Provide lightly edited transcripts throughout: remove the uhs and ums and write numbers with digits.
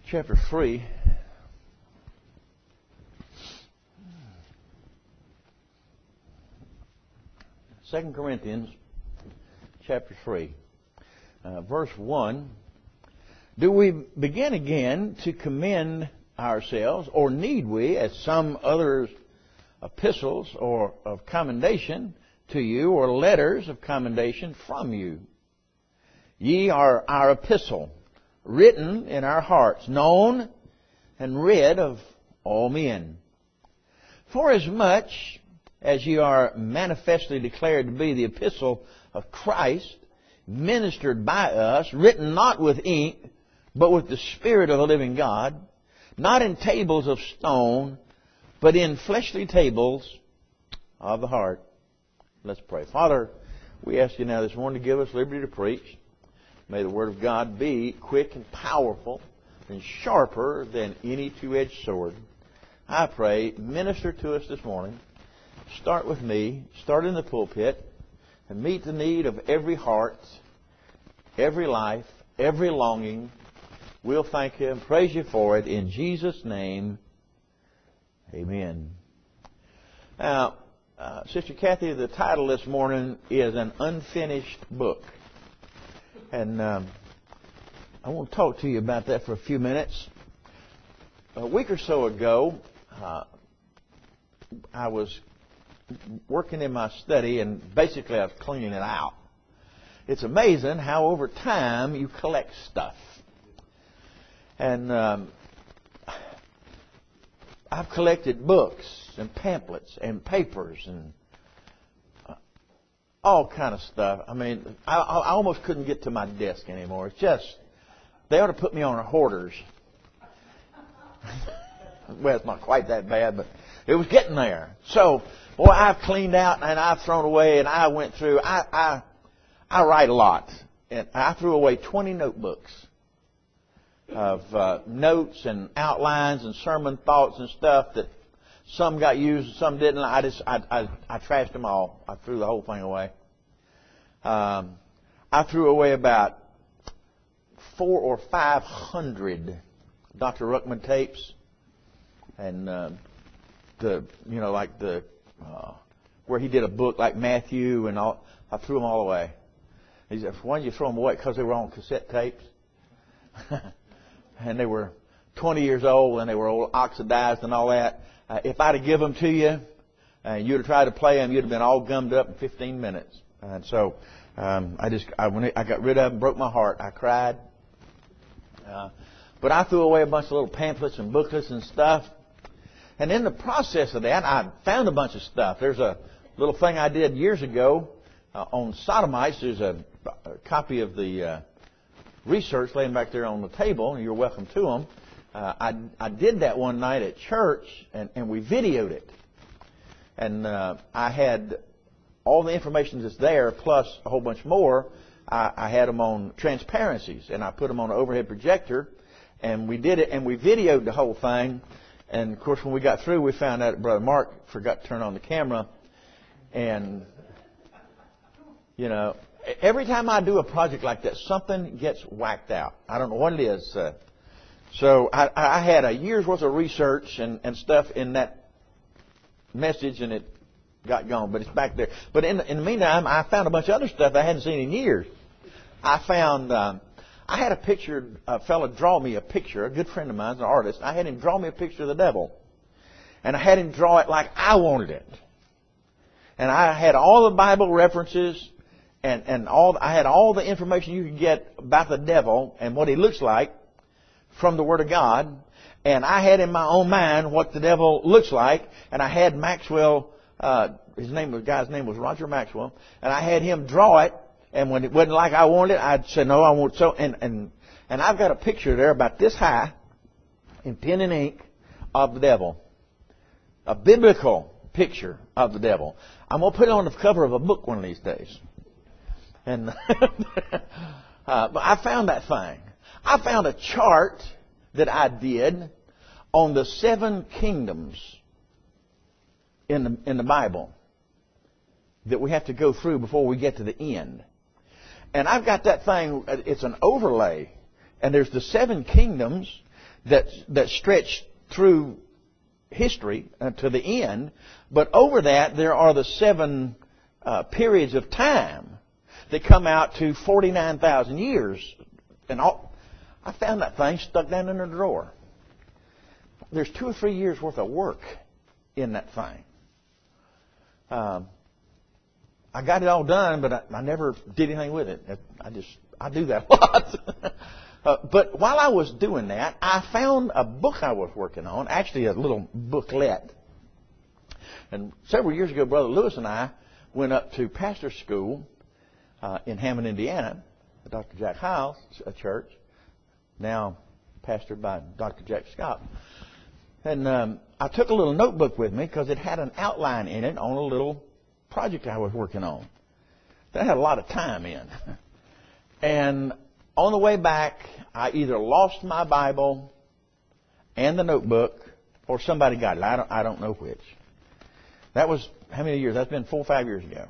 chapter 3. Second Corinthians chapter 3, verse 1. Do we begin again to commend ourselves, or need we, as some others, epistles or of commendation to you, or letters of commendation from you? Ye are our epistle, written in our hearts, known and read of all men. Forasmuch as ye are manifestly declared to be the epistle of Christ, ministered by us, written not with ink, but with the Spirit of the living God, not in tables of stone, but in fleshly tables of the heart. Let's pray. Father, we ask you now this morning to give us liberty to preach. May the Word of God be quick and powerful and sharper than any two-edged sword. I pray, minister to us this morning. Start with me, start in the pulpit, and meet the need of every heart, every life, every longing. We'll thank you and praise you for it in Jesus' name. Amen. Now, Sister Kathy, the title this morning is An Unfinished Book. And I want to talk to you about that for a few minutes. A week or so ago, I was working in my study, and basically I was cleaning it out. It's amazing how over time you collect stuff. And I've collected books and pamphlets and papers and all kind of stuff. I mean, I almost couldn't get to my desk anymore. It's just, they ought to put me on a hoarders. Well, it's not quite that bad, but it was getting there. So, boy, I've cleaned out and I've thrown away, and I went through. I write a lot, and I threw away 20 notebooks of notes and outlines and sermon thoughts and stuff that some got used and some didn't. I trashed them all. I threw the whole thing away. I threw away about 400 or 500 Dr. Ruckman tapes, and where he did a book like Matthew and all. I threw them all away. He said, "Why did you throw them away?" Because they were on cassette tapes, and they were 20 years old, and they were old, oxidized and all that. If I'd have given them to you, and you'd have tried to play them, you'd have been all gummed up in 15 minutes. And so when I got rid of them, broke my heart. I cried. But I threw away a bunch of little pamphlets and booklets and stuff. And in the process of that, I found a bunch of stuff. There's a little thing I did years ago on sodomites. There's a copy of the research laying back there on the table, and you're welcome to them. I did that one night at church, and we videoed it. And I had all the information that's there, plus a whole bunch more. I had them on transparencies, and I put them on an overhead projector, and we did it, and we videoed the whole thing. And, of course, when we got through, we found out that Brother Mark forgot to turn on the camera. And, you know, every time I do a project like that, something gets whacked out. I don't know what it is. So I had a year's worth of research and stuff in that message, and it got gone. But it's back there. But in the meantime, I found a bunch of other stuff I hadn't seen in years. I found... I had a picture, a fellow draw me a picture, a good friend of mine, an artist. I had him draw me a picture of the devil. And I had him draw it like I wanted it. And I had all the Bible references and I had all the information you could get about the devil and what he looks like from the Word of God. And I had in my own mind what the devil looks like. And I had Maxwell, the guy's name was Roger Maxwell. And I had him draw it. And when it wasn't like I wanted it, I'd say, no, I want so. And I've got a picture there about this high in pen and ink of the devil. A biblical picture of the devil. I'm going to put it on the cover of a book one of these days. And but I found that thing. I found a chart that I did on the 7 kingdoms in the Bible that we have to go through before we get to the end. And I've got that thing, it's an overlay. And there's the 7 kingdoms that stretch through history to the end. But over that, there are the 7 periods of time that come out to 49,000 years. And I found that thing stuck down in a drawer. There's 2 or 3 years worth of work in that thing. I got it all done, but I never did anything with it. I do that a lot. But while I was doing that, I found a book I was working on, actually a little booklet. And several years ago, Brother Lewis and I went up to pastor school in Hammond, Indiana, at Dr. Jack Hiles' church, now pastored by Dr. Jack Scott. And I took a little notebook with me because it had an outline in it on a little project I was working on. That had a lot of time in. And on the way back, I either lost my Bible and the notebook, or somebody got it. I don't know which. That was, how many years? That's been 4 or 5 years ago.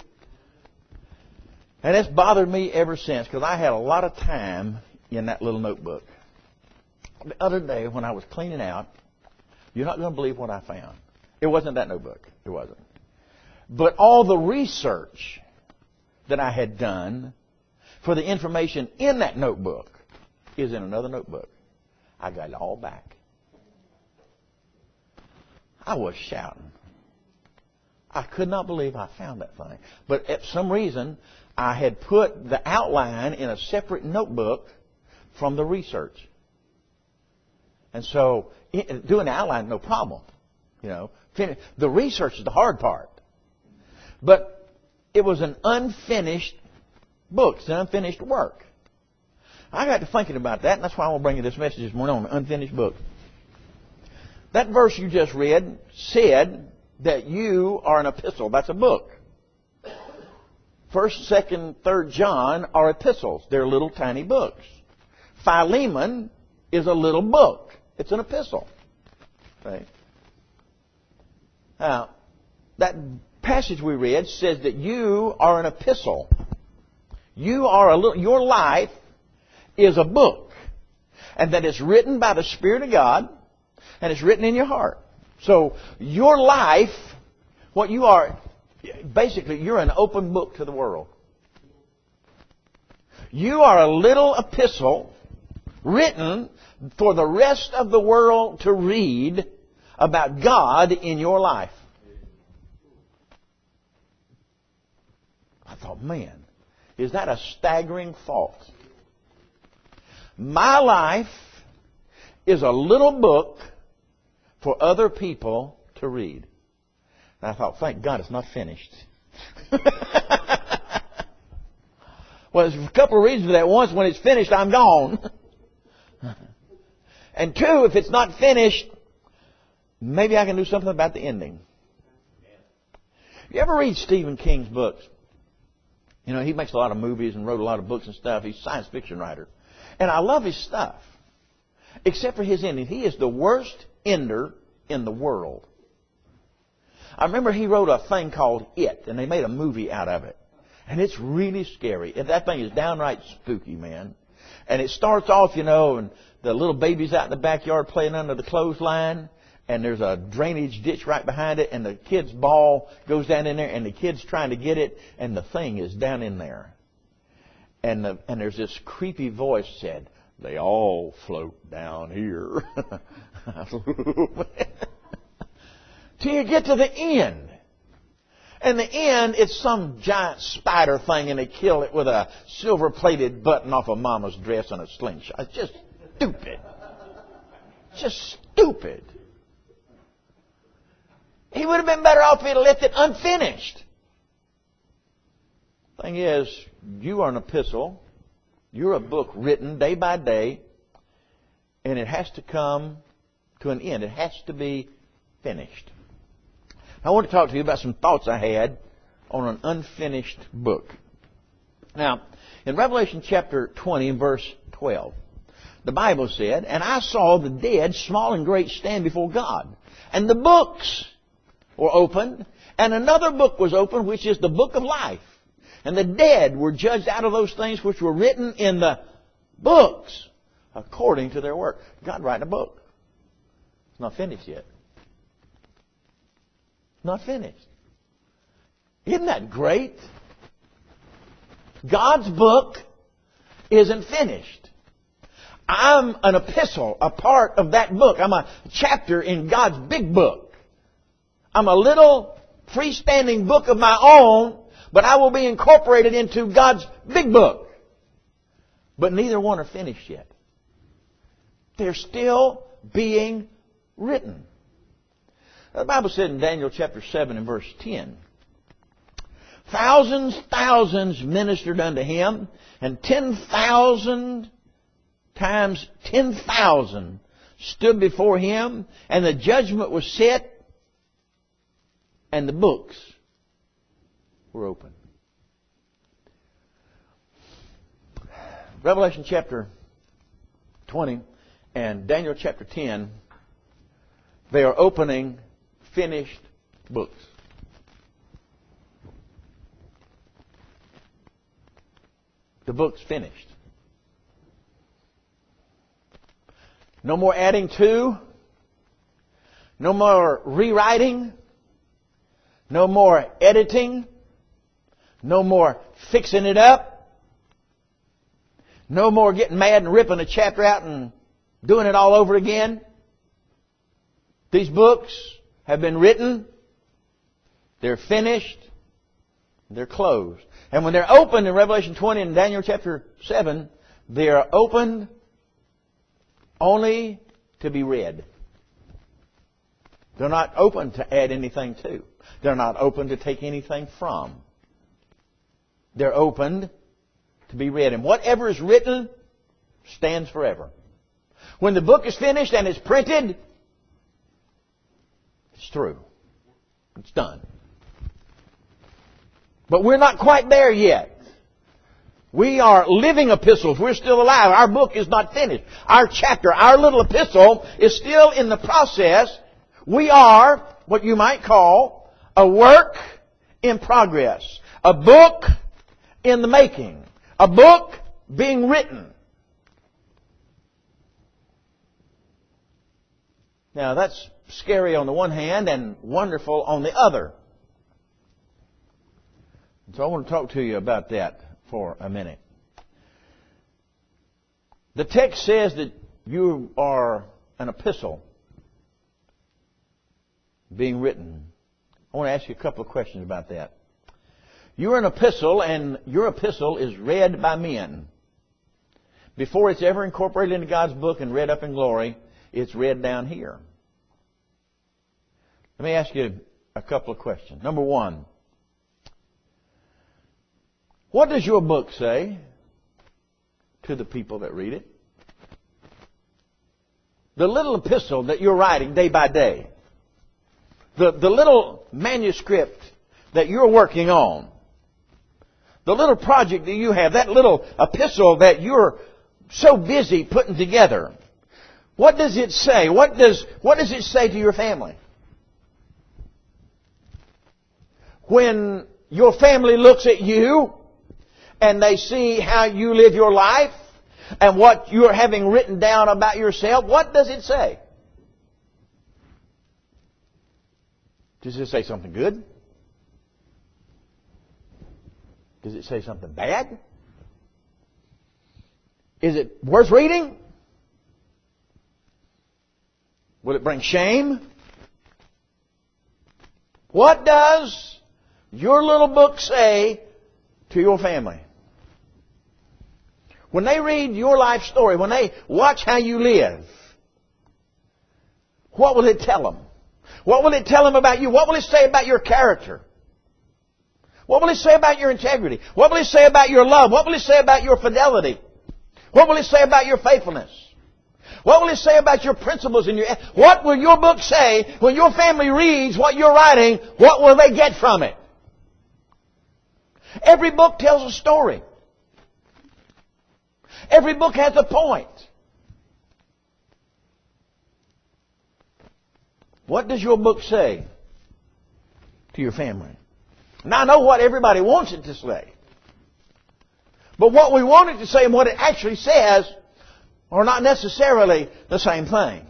And it's bothered me ever since, because I had a lot of time in that little notebook. The other day, when I was cleaning out, you're not going to believe what I found. It wasn't that notebook. It wasn't. But all the research that I had done for the information in that notebook is in another notebook. I got it all back. I was shouting. I could not believe I found that thing. But at some reason, I had put the outline in a separate notebook from the research. And so, doing the outline, no problem. You know, the research is the hard part. But it was an unfinished book. It's an unfinished work. I got to thinking about that, and that's why I want to bring you this message this morning on the unfinished book. That verse you just read said that you are an epistle. That's a book. 1st, 2nd, 3rd John are epistles. They're little tiny books. Philemon is a little book. It's an epistle. Right? Now, that passage we read says that you are an epistle. Your life is a book. And that it's written by the Spirit of God. And it's written in your heart. So, your life, what you are, basically, you're an open book to the world. You are a little epistle written for the rest of the world to read about God in your life. I thought, man, is that a staggering thought? My life is a little book for other people to read. And I thought, thank God it's not finished. Well, there's a couple of reasons for that. One, when it's finished, I'm gone. And 2, if it's not finished, maybe I can do something about the ending. You ever read Stephen King's books? You know, he makes a lot of movies and wrote a lot of books and stuff. He's a science fiction writer. And I love his stuff. Except for his ending. He is the worst ender in the world. I remember he wrote a thing called It, and they made a movie out of it. And it's really scary. And that thing is downright spooky, man. And it starts off, you know, and the little baby's out in the backyard playing under the clothesline. And there's a drainage ditch right behind it. And the kid's ball goes down in there. And the kid's trying to get it. And the thing is down in there. And there's this creepy voice said, "They all float down here." Till you get to the end. And the end, it's some giant spider thing, and they kill it with a silver-plated button off of Mama's dress and a slingshot. It's just stupid. Just stupid. He would have been better off if he'd left it unfinished. Thing is, you are an epistle. You're a book written day by day, and it has to come to an end. It has to be finished. I want to talk to you about some thoughts I had on an unfinished book. Now, in Revelation chapter 20 and verse 12, the Bible said, "And I saw the dead, small and great, stand before God. And the books were opened, and another book was opened, which is the book of life. And the dead were judged out of those things which were written in the books according to their work. God writing a book. It's not finished yet. Not finished. Isn't that great? God's book isn't finished. I'm an epistle, a part of that book. I'm a chapter in God's big book. I'm a little freestanding book of my own, but I will be incorporated into God's big book. But neither one are finished yet. They're still being written. The Bible said in Daniel chapter 7 and verse 10, thousands ministered unto him, and 10,000 times 10,000 stood before him, and the judgment was set, and the books were open. Revelation chapter 20 and Daniel chapter 10, they are opening finished books. The book's finished. No more adding to. No more rewriting. No more editing. No more fixing it up. No more getting mad and ripping a chapter out and doing it all over again. These books have been written. They're finished. They're closed. And when they're opened in Revelation 20 and Daniel chapter 7, they are opened only to be read. They're not open to add anything to. They're not open to take anything from. They're opened to be read. And whatever is written stands forever. When the book is finished and it's printed, it's through. It's done. But we're not quite there yet. We are living epistles. We're still alive. Our book is not finished. Our chapter, our little epistle is still in the process. We are what you might call a work in progress. A book in the making. A book being written. Now that's scary on the one hand and wonderful on the other. So I want to talk to you about that for a minute. The text says that you are an epistle being written. I want to ask you a couple of questions about that. You're an epistle, and your epistle is read by men. Before it's ever incorporated into God's book and read up in glory, it's read down here. Let me ask you a couple of questions. Number one, what does your book say to the people that read it? The little epistle that you're writing day by day. The little manuscript that you're working on. The little project that you have. That little epistle that you're so busy putting together. What does it say? What does it say to your family? When your family looks at you and they see how you live your life and what you're having written down about yourself, what does it say? Does it say something good? Does it say something bad? Is it worth reading? Will it bring shame? What does your little book say to your family? When they read your life story, when they watch how you live, what will it tell them? What will it tell them about you? What will it say about your character? What will it say about your integrity? What will it say about your love? What will it say about your fidelity? What will it say about your faithfulness? What will it say about your principles and what will your book say when your family reads what you're writing? What will they get from it? Every book tells a story. Every book has a point. What does your book say to your family? Now I know what everybody wants it to say. But what we want it to say and what it actually says, are not necessarily the same thing.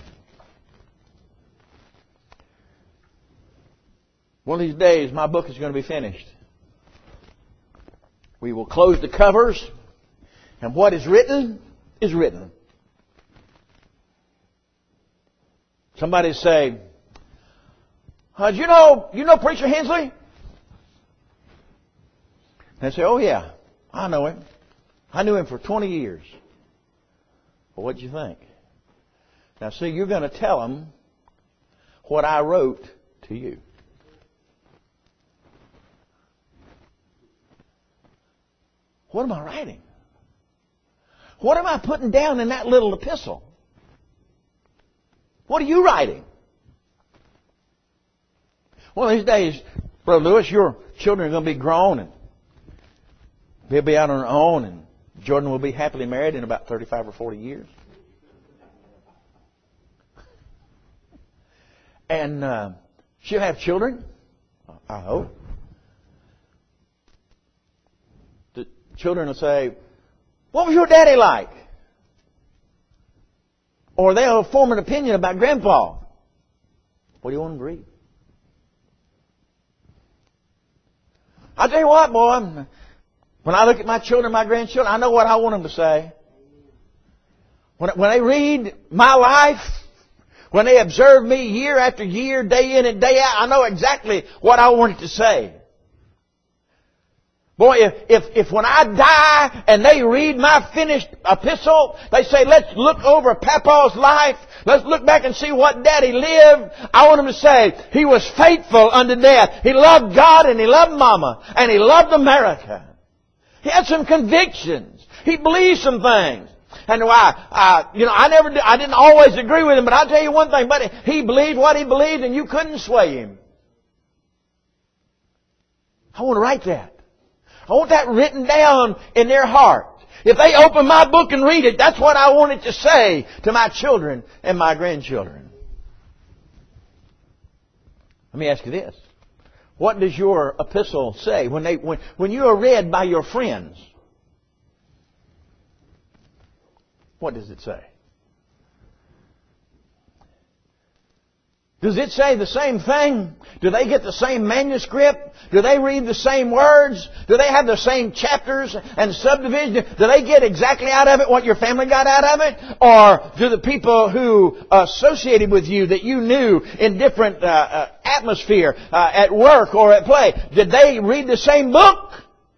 One of these days, my book is going to be finished. We will close the covers, and what is written is written. Somebody say, "Do you know Preacher Hensley?" And they say, "Oh yeah, I know him. I knew him for 20 years." Well, what'd you think? Now see, you're going to tell them what I wrote to you. What am I writing? What am I putting down in that little epistle? What are you writing? One of these days, Brother Lewis, your children are going to be grown and they'll be out on their own, and Jordan will be happily married in about 35 or 40 years. And she'll have children, I hope. The children will say, "What was your daddy like?" Or they'll form an opinion about Grandpa. What do you want them to read? I'll tell you what, boy. When I look at my children, my grandchildren, I know what I want them to say. When they read my life, when they observe me year after year, day in and day out, I know exactly what I want it to say. Boy, if when I die and they read my finished epistle, they say, "Let's look over Papa's life. Let's look back and see what Daddy lived." I want them to say, "He was faithful unto death. He loved God and he loved Mama and he loved America. He had some convictions. He believed some things." And I didn't always agree with him, but I'll tell you one thing, buddy. He believed what he believed and you couldn't sway him. I want to write that. I want that written down in their heart. If they open my book and read it, that's what I want it to say to my children and my grandchildren. Let me ask you this. What does your epistle say when you are read by your friends? What does it say? Does it say the same thing? Do they get the same manuscript? Do they read the same words? Do they have the same chapters and subdivisions? Do they get exactly out of it what your family got out of it? Or do the people who associated with you that you knew in different atmosphere, at work or at play, did they read the same book?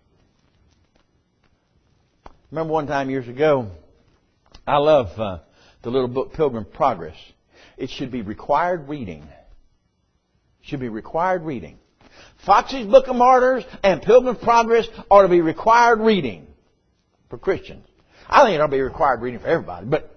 Remember one time years ago, I love the little book Pilgrim's Progress. It should be required reading. It should be required reading. Foxe's Book of Martyrs and Pilgrim's Progress ought to be required reading for Christians. I think it ought to be required reading for everybody. But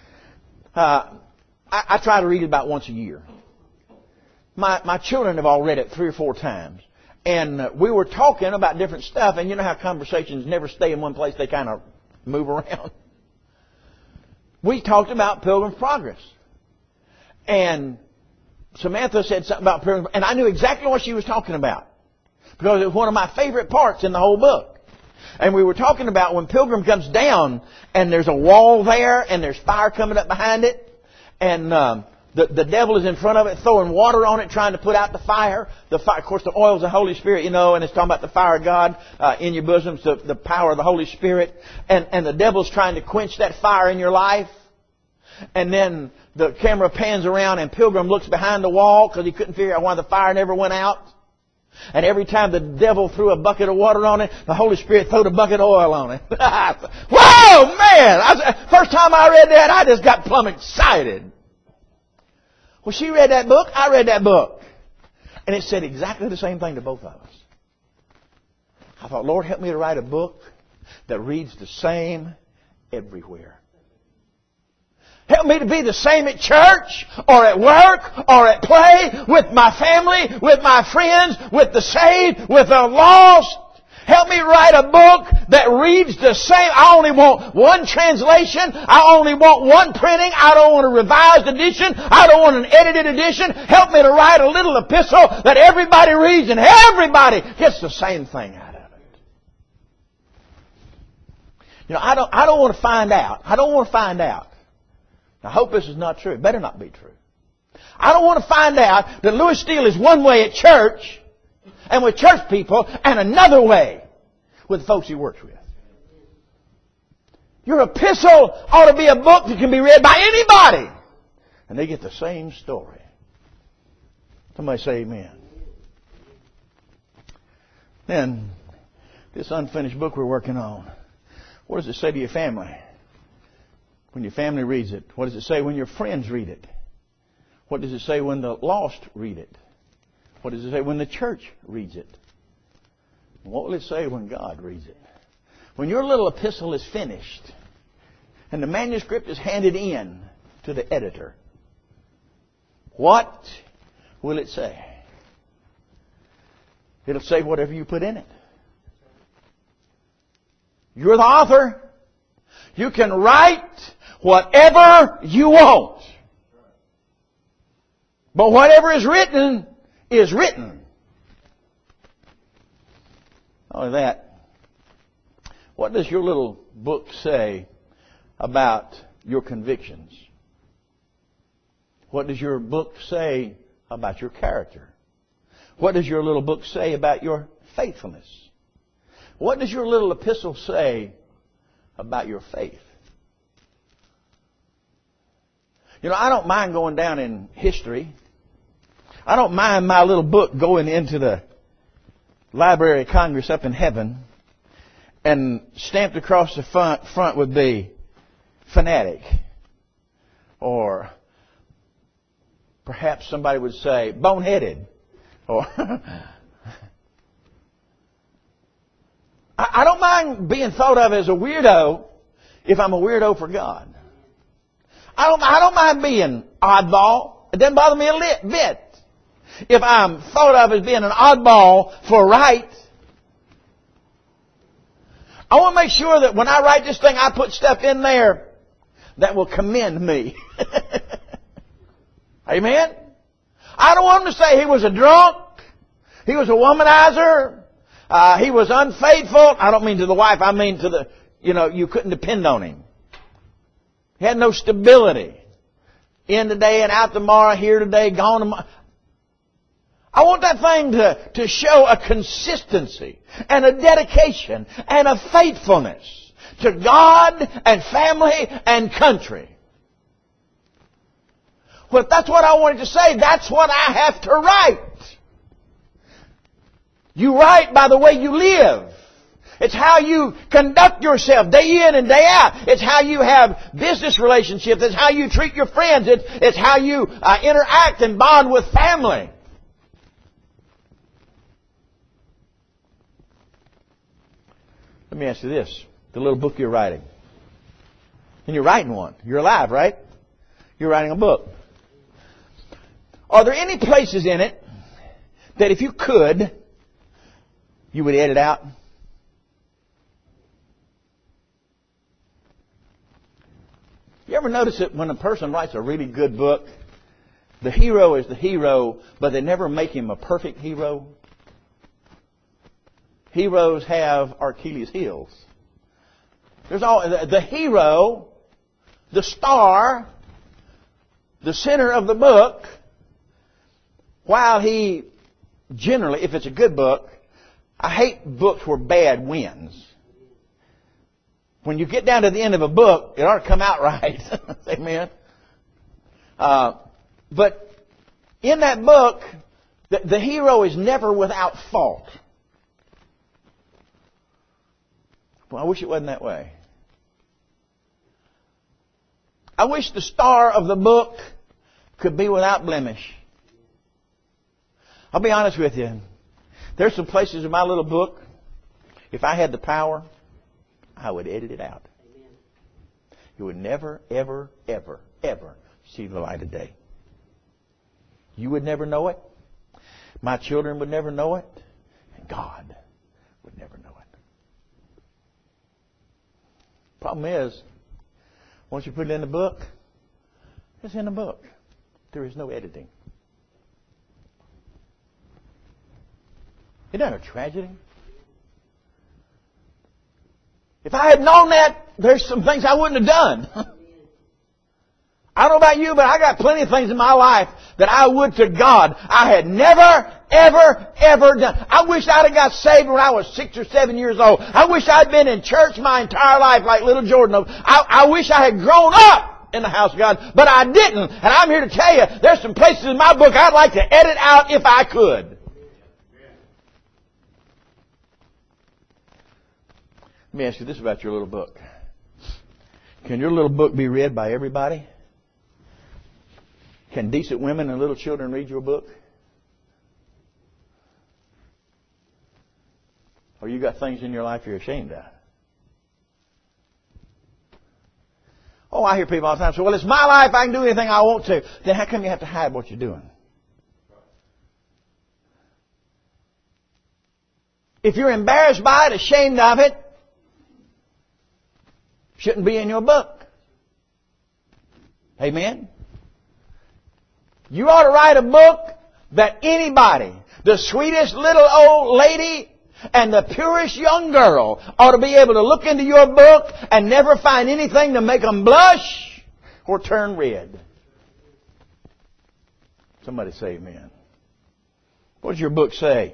I try to read it about once a year. My children have all read it 3 or 4 times. And we were talking about different stuff. And you know how conversations never stay in one place. They kind of move around. We talked about Pilgrim's Progress. And Samantha said something about Pilgrim's, and I knew exactly what she was talking about. Because it was one of my favorite parts in the whole book. And we were talking about when Pilgrim comes down, and there's a wall there, and there's fire coming up behind it. And the devil is in front of it, throwing water on it, trying to put out the fire. The fire, of course, the oil is the Holy Spirit, and it's talking about the fire of God in your bosom, so the power of the Holy Spirit. And the devil's trying to quench that fire in your life. And then the camera pans around and Pilgrim looks behind the wall because he couldn't figure out why the fire never went out. And every time the devil threw a bucket of water on it, the Holy Spirit threw a bucket of oil on it. Whoa, man! First time I read that, I just got plumb excited. Well, she read that book, I read that book. And it said exactly the same thing to both of us. I thought, Lord, help me to write a book that reads the same everywhere. Help me to be the same at church or at work or at play, with my family, with my friends, with the saved, with the lost. Help me write a book that reads the same. I only want one translation. I only want one printing. I don't want a revised edition. I don't want an edited edition. Help me to write a little epistle that everybody reads and everybody gets the same thing out of it. I don't want to find out. I don't want to find out I hope this is not true. It better not be true. I don't want to find out that Louis Steele is one way at church and with church people and another way with the folks he works with. Your epistle ought to be a book that can be read by anybody. And they get the same story. Somebody say amen. Then, this unfinished book we're working on, what does it say to your family when your family reads it? What does it say when your friends read it? What does it say when the lost read it? What does it say when the church reads it? What will it say when God reads it? When your little epistle is finished and the manuscript is handed in to the editor, what will it say? It'll say whatever you put in it. You're the author. You can write whatever you want. But whatever is written is written. Not only that, what does your little book say about your convictions? What does your book say about your character? What does your little book say about your faithfulness? What does your little epistle say about your faith? You know, I don't mind going down in history. I don't mind my little book going into the Library of Congress up in heaven, and stamped across the front would be fanatic. Or perhaps somebody would say boneheaded. Or I don't mind being thought of as a weirdo if I'm a weirdo for God. I don't mind being oddball. It doesn't bother me a bit if I'm thought of as being an oddball for right. I want to make sure that when I write this thing, I put stuff in there that will commend me. Amen? I don't want him to say he was a drunk, he was a womanizer, he was unfaithful. I don't mean to the wife, I mean to the, you couldn't depend on him. He had no stability. In today and out tomorrow, here today, gone tomorrow. I want that thing to show a consistency and a dedication and a faithfulness to God and family and country. Well, if that's what I wanted to say, that's what I have to write. You write by the way you live. It's how you conduct yourself day in and day out. It's how you have business relationships. It's how you treat your friends. It's how you interact and bond with family. Let me ask you this. The little book you're writing. And you're writing one. You're alive, right? You're writing a book. Are there any places in it that if you could, you would edit out? You ever notice that when a person writes a really good book, the hero is the hero, but they never make him a perfect hero? Heroes have Achilles' heels. There's the hero, the star, the center of the book, while he generally, if it's a good book, I hate books where bad wins. When you get down to the end of a book, it ought to come out right. Amen. But in that book, the hero is never without fault. Well, I wish it wasn't that way. I wish the star of the book could be without blemish. I'll be honest with you. There's some places in my little book, if I had the power, I would edit it out. It would never, ever, ever, ever see the light of day. You would never know it. My children would never know it. And God would never know it. Problem is, once you put it in the book, it's in the book. There is no editing. Isn't that a tragedy? If I had known that, there's some things I wouldn't have done. I don't know about you, but I got plenty of things in my life that I would to God I had never, ever done. I wish I'd have got saved when I was 6 or 7 years old. I wish I'd been in church my entire life like little Jordan. I wish I had grown up in the house of God, but I didn't. And I'm here to tell you, there's some places in my book I'd like to edit out if I could. Let me ask you this about your little book. Can your little book be read by everybody? Can decent women and little children read your book? Or you got things in your life you're ashamed of? Oh, I hear people all the time say, well, it's my life, I can do anything I want to. Then how come you have to hide what you're doing? If you're embarrassed by it, ashamed of it, shouldn't be in your book. Amen? You ought to write a book that anybody, the sweetest little old lady and the purest young girl, ought to be able to look into your book and never find anything to make them blush or turn red. Somebody say amen. What does your book say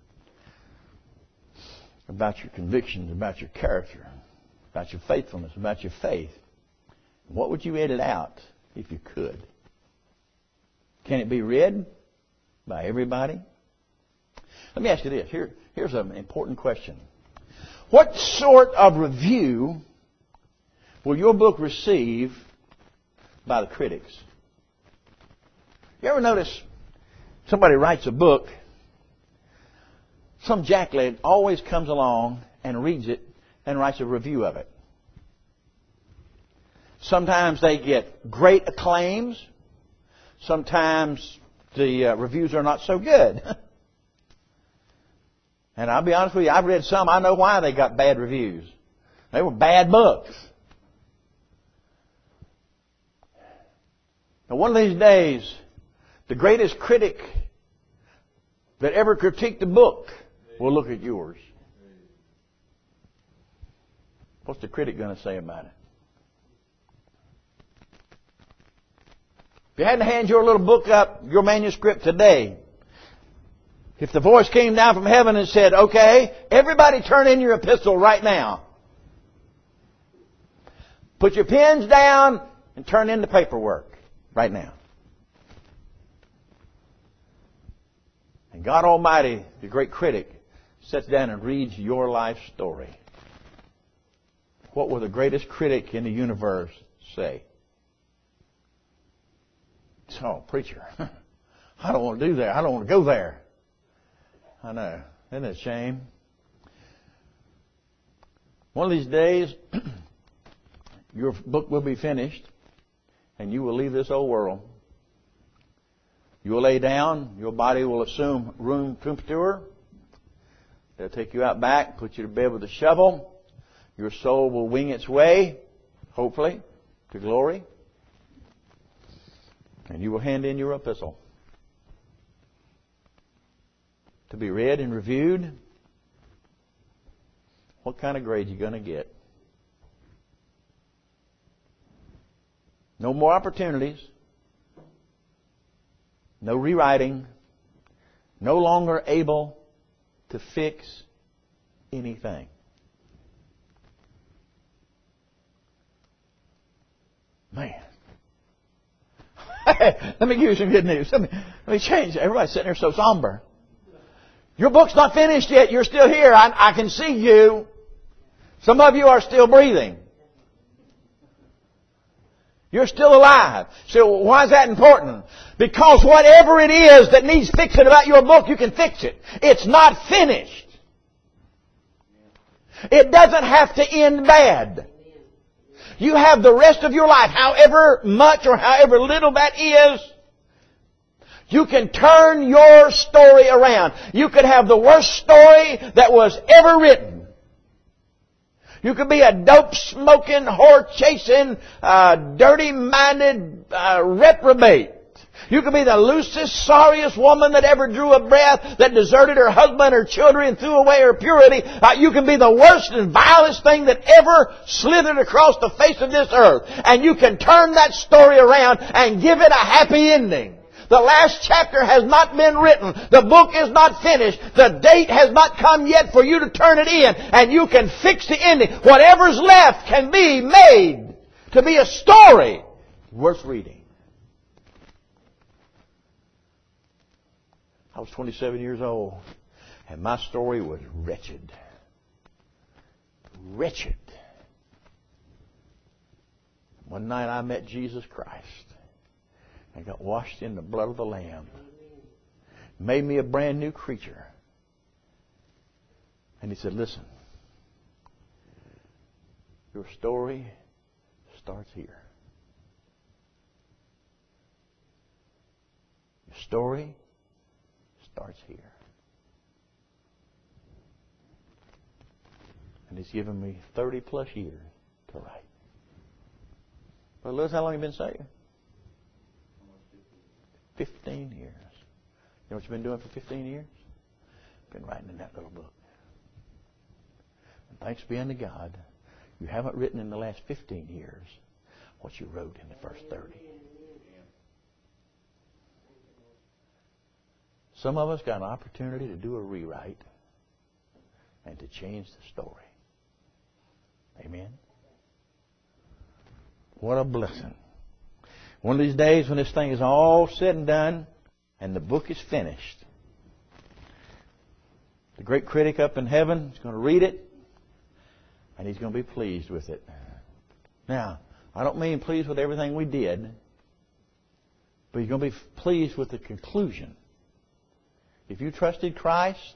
about your convictions, about your character, about your faithfulness, about your faith? What would you edit out if you could? Can it be read by everybody? Let me ask you this. Here's an important question. What sort of review will your book receive by the critics? You ever notice somebody writes a book, some jackleg always comes along and reads it and writes a review of it. Sometimes they get great acclaims. Sometimes the reviews are not so good. And I'll be honest with you, I've read some, I know why they got bad reviews. They were bad books. Now one of these days, the greatest critic that ever critiqued a book will look at yours. What's the critic going to say about it? If you had to hand your little book up, your manuscript today, if the voice came down from heaven and said, okay, everybody turn in your epistle right now. Put your pens down and turn in the paperwork right now. And God Almighty, the great critic, sits down and reads your life story. What will the greatest critic in the universe say? Oh, preacher, I don't want to do that. I don't want to go there. I know. Isn't it a shame? One of these days, your book will be finished, and you will leave this old world. You will lay down. Your body will assume room temperature. They'll take you out back, put you to bed with a shovel. Your soul will wing its way, hopefully, to glory. And you will hand in your epistle to be read and reviewed. What kind of grade are you going to get? No more opportunities. No rewriting. No longer able to fix anything. Man. Let me give you some good news. Let me change. Everybody's sitting there so somber. Your book's not finished yet. You're still here. I can see you. Some of you are still breathing. You're still alive. So why is that important? Because whatever it is that needs fixing about your book, you can fix it. It's not finished. It doesn't have to end bad. You have the rest of your life, however much or however little that is, you can turn your story around. You could have the worst story that was ever written. You could be a dope-smoking, whore-chasing, dirty-minded reprobate. You can be the loosest, sorriest woman that ever drew a breath, that deserted her husband, her children, and threw away her purity. You can be the worst and vilest thing that ever slithered across the face of this earth. And you can turn that story around and give it a happy ending. The last chapter has not been written. The book is not finished. The date has not come yet for you to turn it in. And you can fix the ending. Whatever's left can be made to be a story worth reading. I was 27 years old, and my story was wretched. Wretched. One night I met Jesus Christ. I got washed in the blood of the Lamb. Made me a brand new creature. And He said, listen, your story starts here. Your story starts here. And He's given me 30 plus years to write. But Liz, how long have you been saved? 15 years. You know what you've been doing for 15 years? Been writing in that little book. And thanks be unto God, you haven't written in the last 15 years what you wrote in the first 30. Some of us got an opportunity to do a rewrite and to change the story. Amen? What a blessing. One of these days when this thing is all said and done and the book is finished, the great critic up in heaven is going to read it and he's going to be pleased with it. Now, I don't mean pleased with everything we did, but he's going to be pleased with the conclusion. If you trusted Christ,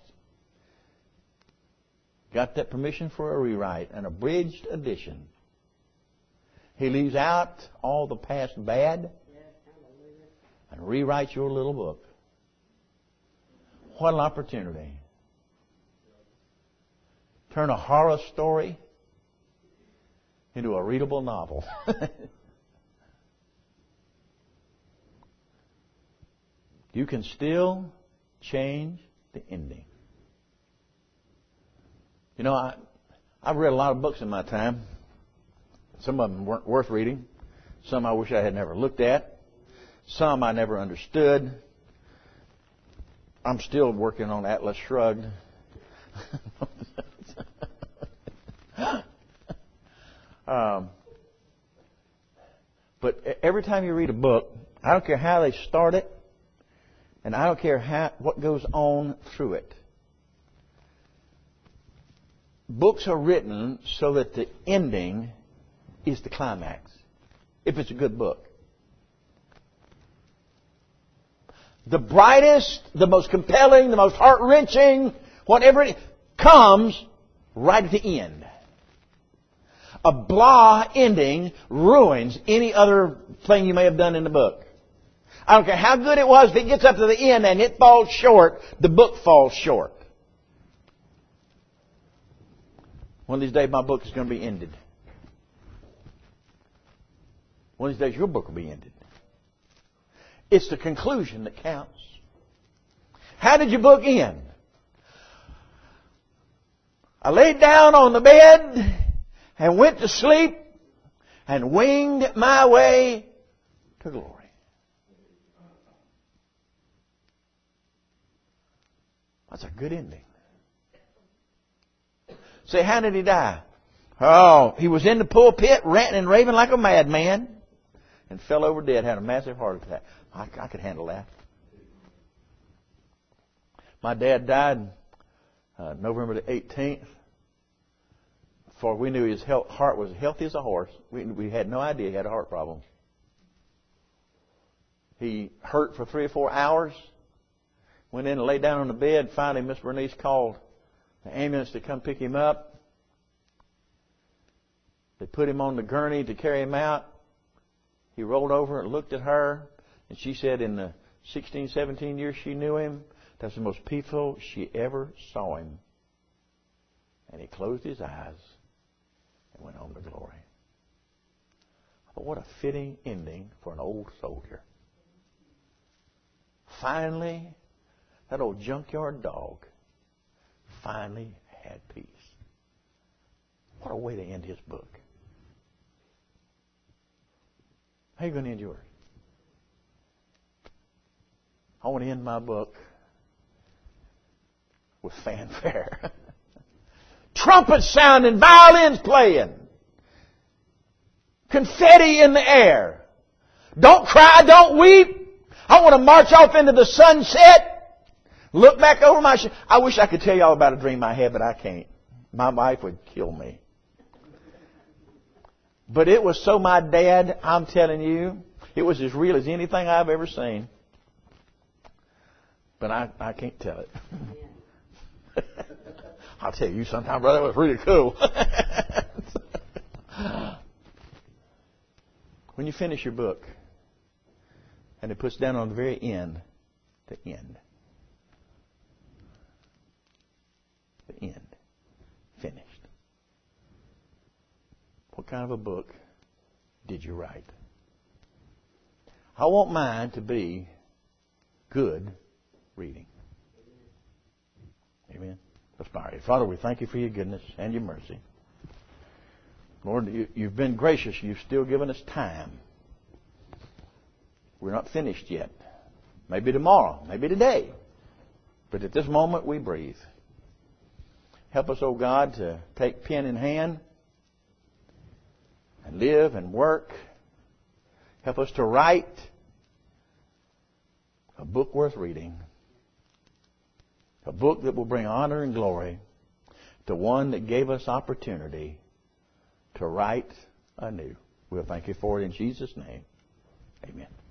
got that permission for a rewrite, an abridged edition, He leaves out all the past bad and rewrites your little book. What an opportunity. Turn a horror story into a readable novel. You can still change the ending. You know, I've read a lot of books in my time. Some of them weren't worth reading. Some I wish I had never looked at. Some I never understood. I'm still working on Atlas Shrugged. But every time you read a book, I don't care how they start it, and I don't care what goes on through it. Books are written so that the ending is the climax, if it's a good book. The brightest, the most compelling, the most heart-wrenching, whatever it comes right at the end. A blah ending ruins any other thing you may have done in the book. I don't care how good it was, if it gets up to the end and it falls short, the book falls short. One of these days my book is going to be ended. One of these days your book will be ended. It's the conclusion that counts. How did your book end? I laid down on the bed and went to sleep and winged my way to glory. That's a good ending. Say, how did he die? Oh, he was in the pulpit ranting and raving like a madman and fell over dead, had a massive heart attack. I could handle that. My dad died November the 18th. Before we knew his heart was healthy as a horse. We had no idea he had a heart problem. He hurt for 3 or 4 hours. Went in and laid down on the bed. Finally, Miss Bernice called the ambulance to come pick him up. They put him on the gurney to carry him out. He rolled over and looked at her. And she said in the 16, 17 years she knew him, that's the most peaceful she ever saw him. And he closed his eyes and went home to glory. But what a fitting ending for an old soldier. finally, that old junkyard dog finally had peace. What a way to end his book. How are you going to end yours? I want to end my book with fanfare. Trumpets sounding, violins playing, confetti in the air. Don't cry, don't weep. I want to march off into the sunset, look back over my shoulder. I wish I could tell you all about a dream I had, but I can't. My wife would kill me. But it was so my dad, I'm telling you, it was as real as anything I've ever seen. But I can't tell it. I'll tell you sometime, brother. It was really cool. When you finish your book, and it puts down on the very end, the end. The end. Finished. What kind of a book did you write? I want mine to be good reading. Amen. Let's pray. Father, we thank you for your goodness and your mercy. Lord, you've been gracious. You've still given us time. We're not finished yet. Maybe tomorrow, maybe today. But at this moment we breathe. Help us, oh God, to take pen in hand and live and work. Help us to write a book worth reading. A book that will bring honor and glory to one that gave us opportunity to write anew. We'll thank you for it in Jesus' name. Amen.